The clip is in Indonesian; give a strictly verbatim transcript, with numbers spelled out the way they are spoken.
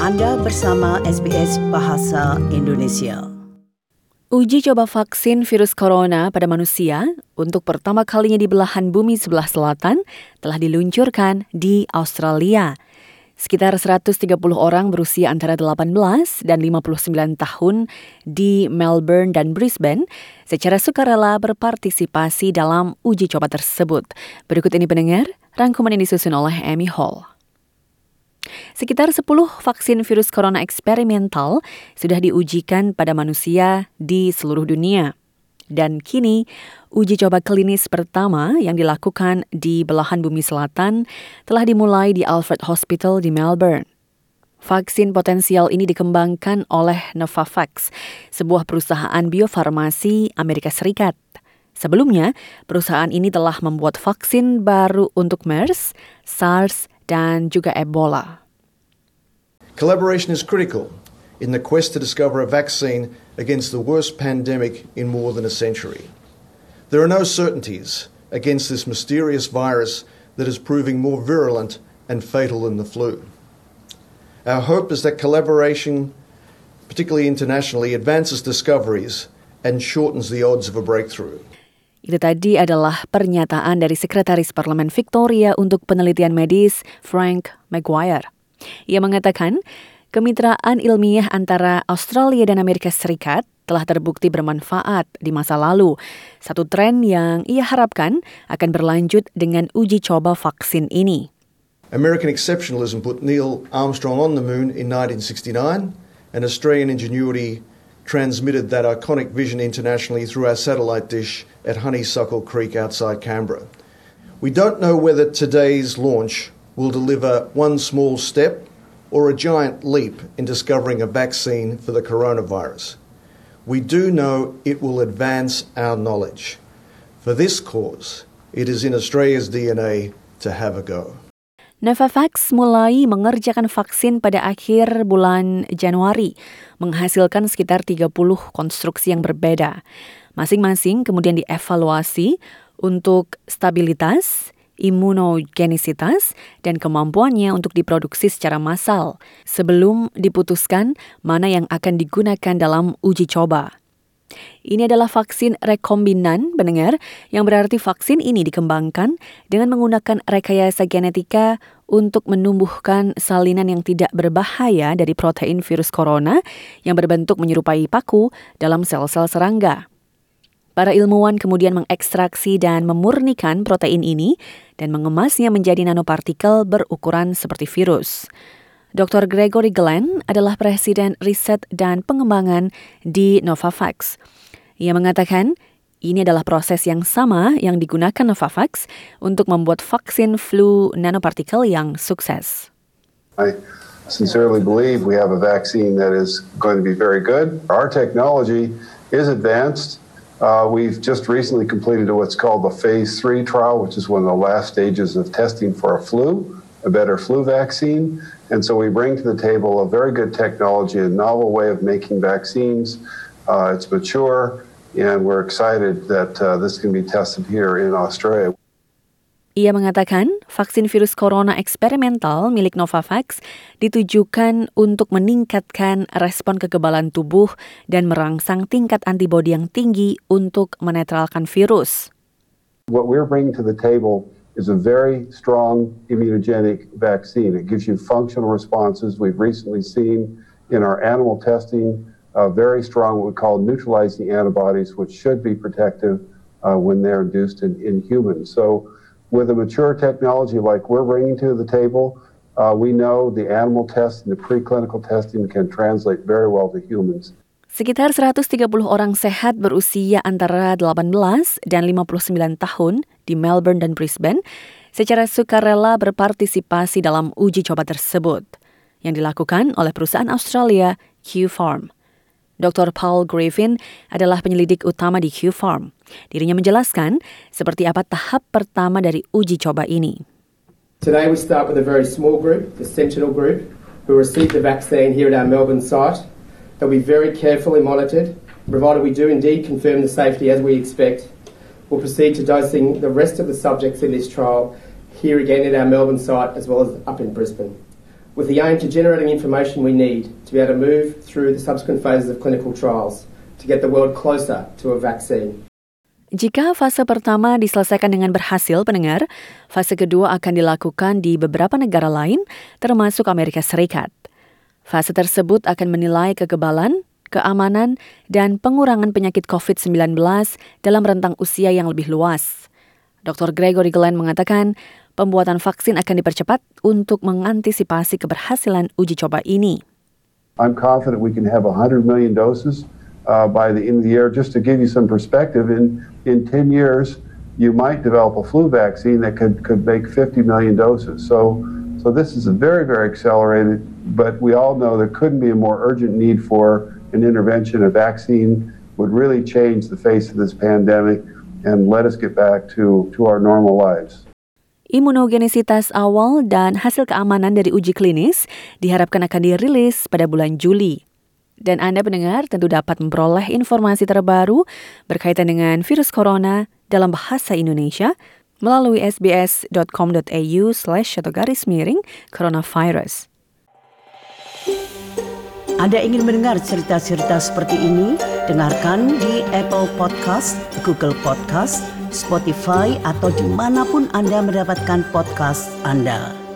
Anda bersama S B S Bahasa Indonesia. Uji coba vaksin virus corona pada manusia untuk pertama kalinya di belahan bumi sebelah selatan telah diluncurkan di Australia. Sekitar seratus tiga puluh orang berusia antara delapan belas dan lima puluh sembilan tahun di Melbourne dan Brisbane secara sukarela berpartisipasi dalam uji coba tersebut. Berikut ini pendengar, rangkuman ini disusun oleh Amy Hall. Sekitar sepuluh vaksin virus corona eksperimental sudah diujikan pada manusia di seluruh dunia. Dan kini, uji coba klinis pertama yang dilakukan di belahan bumi selatan telah dimulai di Alfred Hospital di Melbourne. Vaksin potensial ini dikembangkan oleh Novavax, sebuah perusahaan biofarmasi Amerika Serikat. Sebelumnya, perusahaan ini telah membuat vaksin baru untuk MERS, SARS, dan juga Ebola. Collaboration is critical in the quest to discover a vaccine against the worst pandemic in more than a century. There are no certainties against this mysterious virus that is proving more virulent and fatal than the flu. Our hope is that collaboration, particularly internationally, advances discoveries and shortens the odds of a breakthrough. Itu tadi adalah pernyataan dari Sekretaris Parlemen Victoria untuk Penelitian Medis, Frank Maguire. Ia mengatakan, kemitraan ilmiah antara Australia dan Amerika Serikat telah terbukti bermanfaat di masa lalu. Satu tren yang ia harapkan akan berlanjut dengan uji coba vaksin ini. American exceptionalism put Neil Armstrong on the moon in nineteen sixty-nine, and Australian ingenuity transmitted that iconic vision internationally through our satellite dish at Honeysuckle Creek outside Canberra. We don't know whether today's launch will deliver one small step or a giant leap in discovering a vaccine for the coronavirus. We do know it will advance our knowledge. For this cause, it is in Australia's D N A to have a go. Novavax mulai mengerjakan vaksin pada akhir bulan Januari, menghasilkan sekitar tiga puluh konstruksi yang berbeda. Masing-masing kemudian dievaluasi untuk stabilitas, imunogenisitas, dan kemampuannya untuk diproduksi secara massal sebelum diputuskan mana yang akan digunakan dalam uji coba. Ini adalah vaksin rekombinan, pendengar, yang berarti vaksin ini dikembangkan dengan menggunakan rekayasa genetika untuk menumbuhkan salinan yang tidak berbahaya dari protein virus corona yang berbentuk menyerupai paku dalam sel-sel serangga. Para ilmuwan kemudian mengekstraksi dan memurnikan protein ini dan mengemasnya menjadi nanopartikel berukuran seperti virus. doktor Gregory Glenn adalah Presiden Riset dan Pengembangan di Novavax. Ia mengatakan, ini adalah proses yang sama yang digunakan Novavax untuk membuat vaksin flu nanopartikel yang sukses. I sincerely believe we have a vaccine that is going to be very good. Our technology is advanced. Uh, we've just recently completed what's called the phase three trial, which is one of the last stages of testing for a flu, a better flu vaccine. And so we bring to the table a very good technology, a novel way of making vaccines. Uh, it's mature, and we're excited that uh, this can be tested here in Australia. Ia mengatakan, vaksin virus corona eksperimental milik Novavax ditujukan untuk meningkatkan respon kekebalan tubuh dan merangsang tingkat antibodi yang tinggi untuk menetralkan virus. What we're bringing to the table is a very strong immunogenic vaccine. It gives you functional responses. We've recently seen in our animal testing uh, very strong what we call neutralizing antibodies, which should be protective uh, when they're induced in, in humans. So with a mature technology like we're bringing to the table, uh, we know the animal testing, the preclinical testing can translate very well to humans. Sekitar seratus tiga puluh orang sehat berusia antara delapan belas dan lima puluh sembilan tahun di Melbourne dan Brisbane secara sukarela berpartisipasi dalam uji coba tersebut yang dilakukan oleh perusahaan Australia Q-Pharm. doktor Paul Griffin adalah penyelidik utama di Q-Pharm. Dirinya menjelaskan seperti apa tahap pertama dari uji coba ini. Today we start with a very small group, the Sentinel group, who received the vaccine here at our Melbourne site. They'll be very carefully monitored. Provided we do indeed confirm the safety as we expect, we'll proceed to dosing the rest of the subjects in this trial here again at our Melbourne site as well as up in Brisbane. with the aim to generating information we need to be able to move through the subsequent phases of clinical trials to get the world closer to a vaccine. Jika fase pertama diselesaikan dengan berhasil, pendengar, fase kedua akan dilakukan di beberapa negara lain, termasuk Amerika Serikat. Fase tersebut akan menilai kekebalan, keamanan, dan pengurangan penyakit covid sembilan belas dalam rentang usia yang lebih luas. doktor Gregory Glenn mengatakan, pembuatan vaksin akan dipercepat untuk mengantisipasi keberhasilan uji coba ini. I'm confident we can have one hundred million doses uh, by the end of the year. Just to give you some perspective, in, in ten years, you might develop a flu vaccine that could, could make fifty million doses. So, so this is a very, very accelerated, but we all know there couldn't be a more urgent need for an intervention. A vaccine would really change the face of this pandemic and let us get back to, to our normal lives. Imunogenisitas awal dan hasil keamanan dari uji klinis diharapkan akan dirilis pada bulan Juli. Dan Anda pendengar tentu dapat memperoleh informasi terbaru berkaitan dengan virus corona dalam bahasa Indonesia melalui sbs.com.au slash atau garis miring coronavirus. Anda ingin mendengar cerita-cerita seperti ini? Dengarkan di Apple Podcast, Google Podcast, Spotify, atau dimanapun Anda mendapatkan podcast Anda.